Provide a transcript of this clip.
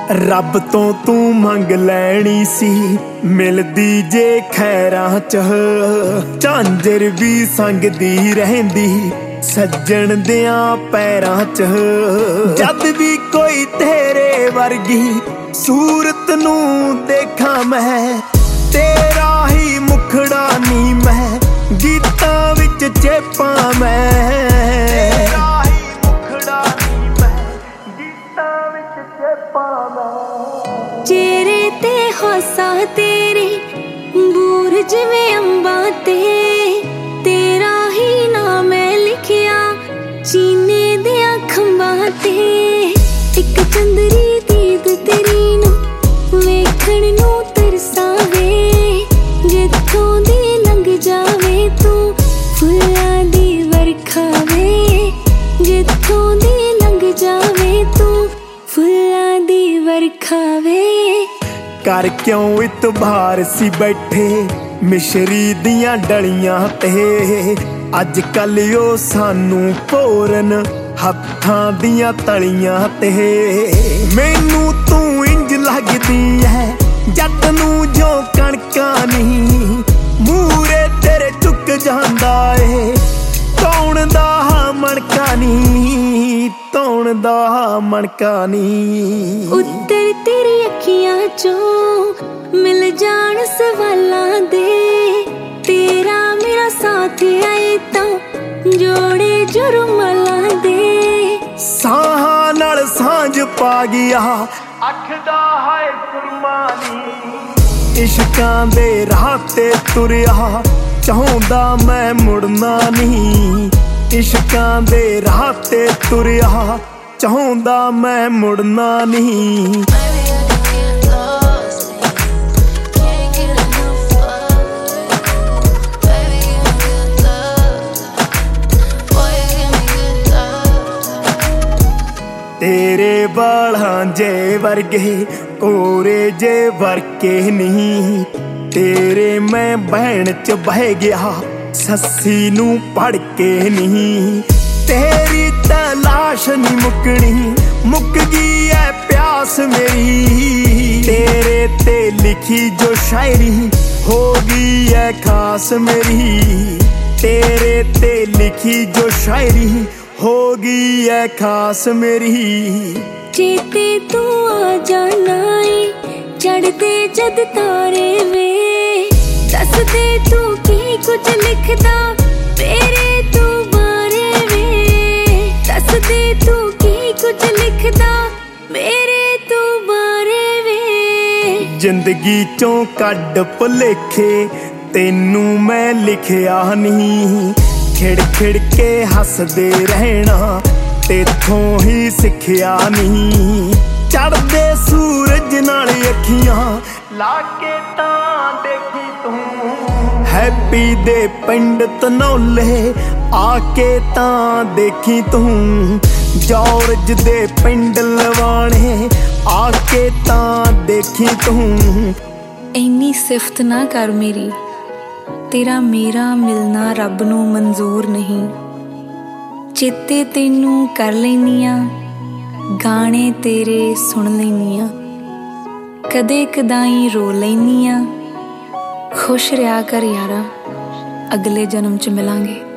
ਰੱਬ ਤੋਂ ਤੂੰ ਮੰਗ ਲੈਣੀ ਸੀ, ਮਿਲਦੀ ਜੇ ਖੈਰਾਂ ਚ ਝਾਂਜਰ ਵੀ ਸੰਗਦੀ ਰਹਿੰਦੀ ਸੱਜਣ ਦਿਆਂ ਪੈਰਾਂ ਚ। ਜਦ ਵੀ ਕੋਈ ਤੇਰੇ ਵਰਗੀ ਸੂਰਤ ਨੂੰ ਦੇਖਾਂ ਮੈਂ, ਤੇਰਾ ਹੀ ਮੁਖੜਾ ਨੀ ਮੈਂ ਗੀਤਾਂ ਵਿੱਚ ਚੇਪਾਂ ਮੈਂ। ਤੇਰਾ ਹੀ ਮੁਖੜਾ ਨੀ ਮੈਂ ਗੀਤਾਂ ਵਿੱਚ ਚੇਪਾਂ ਮੈਂ। ਚਿਹਰੇ ਤੇ ਹਾਸਾ ਤੇਰੇ ਬੂਰ ਜਿਵੇਂ ਅੰਬਾਂ ਤੇ, ਤੇਰਾ ਹੀ ਨਾਮ ਮੈਂ ਲਿਖਿਆ ਸੀਨੇ ਦੀਆਂ ਖੰਭਾਂ ਤੇ। ਇੱਕ ਚੰਦਰੀ ਦੀਦ ਤੇਰੀ ਨੂੰ ਵੇਖਣ ਨੂੰ ਤਰਸਾਵੇ, ਜਿੱਥੋਂ ਦੀ ਲੰਘ ਜਾਵੇ ਤੂੰ ਫੁੱਲਾਂ ਦੀ ਵਰਖਾ ਵੇ, ਜਿੱਥੋਂ ਦੀ ਲੰਘ ਜਾਵੇ ਤੂੰ ਫੁੱਲਾਂ ਦੀ ਵਰਖਾ ਵੇ। ਕਰ ਕਿਉਂ ਇਤਬਾਰ ਸੀ ਬੈਠੇ ਮਿਸ਼ਰੀ ਦੀਆਂ ਡਲੀਆਂ ਤੇ, ਅੱਜ ਕੱਲ ਉਹ ਸਾਨੂੰ ਭੋਰਨ ਹੱਥਾਂ ਦੀਆਂ ਤਲੀਆਂ ਤੇ। ਮੈਨੂੰ ਤੂੰ ਇੰਜ ਲੱਗਦੀ ਐ ਜੱਟ ਨੂੰ ਜੋ ਕਣਕਾਂ ਨੀ, ਮੂਰੇ ਤੇਰੇ ਝੁਕ ਜਾਂਦਾ ਏ ਧੌਣ ਦਾ ਮਣਕਾ ਨੀ, ਧੌਣ ਦਾ ਮਣਕਾ ਨੀ। ਉੱਤਰ ਤੇਰੀ ਅੱਖੀਆਂ ਚੋਂ ਮਿਲ ਜਾਣ ਸਵਾਲਾਂ ਦੇ, ਤੇਰਾ ਮੇਰਾ ਸਾਥ ਆਏ ਤਾਂ ਜੋੜੇ ਜੁਰਮਾਲਾਂ ਦੇ। ਸਾਹਾਂ ਨਾਲ ਸਾਂਝ ਪਾ ਗਿਆ ਅੱਖ ਦਾ ਹਾਏ ਕੁਰਬਾਨੀ, ਇਸ਼ਕਾਂ ਦੇ ਰਾਹ ਤੇ ਤੁਰਿਆ ਚਾਹੁੰਦਾ ਮੈਂ ਮੁੜਨਾ ਨਹੀਂ, ਇਸ਼ਕਾਂ ਦੇ ਰਾਹ ਤੇ ਤੁਰਿਆ ਚਾਹੁੰਦਾ ਮੈਂ ਮੁੜਨਾ ਨਹੀਂ। ਤੇਰੇ ਬਾਲਾਂ ਜੇ ਵਰਗੇ ਕੋਰੇ ਜੇ ਵਰਕੇ ਨਹੀਂ, ਤੇਰੇ ਮੈਂ ਬਹਿਣ ਚ ਬਹਿ ਗਿਆ ਸੱਸੀ ਨੂੰ ਪੜ ਕੇ ਨਹੀਂ। ਤੇਰੀ ਤਲਾਸ਼ ਨੀ ਮੁੱਕਣੀ, ਮੁੱਕ ਗਈ ਐ ਪਿਆਸ ਮੇਰੀ, ਤੇਰੇ ਤੇ ਲਿਖੀ ਜੋ ਸ਼ਾਇਰੀ ਹੋ ਗਈ ਐ ਖਾਸ ਮੇਰੀ, ਤੇਰੇ ਤੇ ਲਿਖੀ ਜੋ ਸ਼ਾਇਰੀ ਹੋ ਗਈ ਐ ਖਾਸ ਮੇਰੀ। ਚੇਤੇ ਤੂੰ ਆ ਜਾਣਾ ਏ ਚੜਦੇ ਜਦ ਤਾਰੇ ਵੇ, ਦੱਸਦੇ ਤੂੰ ਕੀ ਕੁਝ ਲਿਖਦਾ ਮੇਰੇ ਤੂੰ ਬਾਰੇ ਵੇ, ਦੱਸਦੇ ਤੂੰ ਕੀ ਕੁਝ ਲਿਖਦਾ ਮੇਰੇ ਤੂੰ ਬਾਰੇ ਵੇ। ਜ਼ਿੰਦਗੀ ਚੋਂ ਕੱਢ ਭੁਲੇਖੇ ਤੈਨੂੰ ਮੈਂ ਲਿਖਿਆ ਨਹੀਂ, ਖਿੜ ਖਿੜ ਕੇ ਹੱਸਦੇ ਰਹਿਣਾ ਤੇਥੋਂ ਹੀ ਸਿੱਖਿਆ ਨਹੀਂ। ਚੜ੍ਹਦੇ ਸੂਰਜ ਨਾਲ ਅੱਖੀਆਂ ਲਾ ਕੇ ਤਾਂ ਦੇਖੀ ਤੂੰ, ਹੈਪੀ ਦੇ ਪਿੰਡ ਧਨੌਲੇ ਆ ਕੇ ਤਾਂ ਦੇਖੀ ਤੂੰ, ਜੌਰਜ ਦੇ ਪਿੰਡ ਲਵਾਣੇ ਆ ਕੇ ਤਾਂ ਦੇਖੀ ਤੂੰ। ਇੰਨੀ ਸਿਫਤ ਨਾ ਕਰ ਮੇਰੀ, ਤੇਰਾ ਮੇਰਾ ਮਿਲਣਾ ਰੱਬ ਨੂੰ ਮਨਜ਼ੂਰ ਨਹੀਂ। ਚੇਤੇ ਤੈਨੂੰ ਕਰ ਲੈਨੀ ਆ, ਗਾਣੇ ਤੇਰੇ ਸੁਣ ਲੈਨੀ ਆ, ਕਦੇ ਕਦਾਈ ਰੋ ਲੈਨੀ ਆ। ਖੁਸ਼ ਰਿਹਾ ਕਰ ਯਾਰਾ, ਅਗਲੇ ਜਨਮ ਚ ਮਿਲਾਂਗੇ।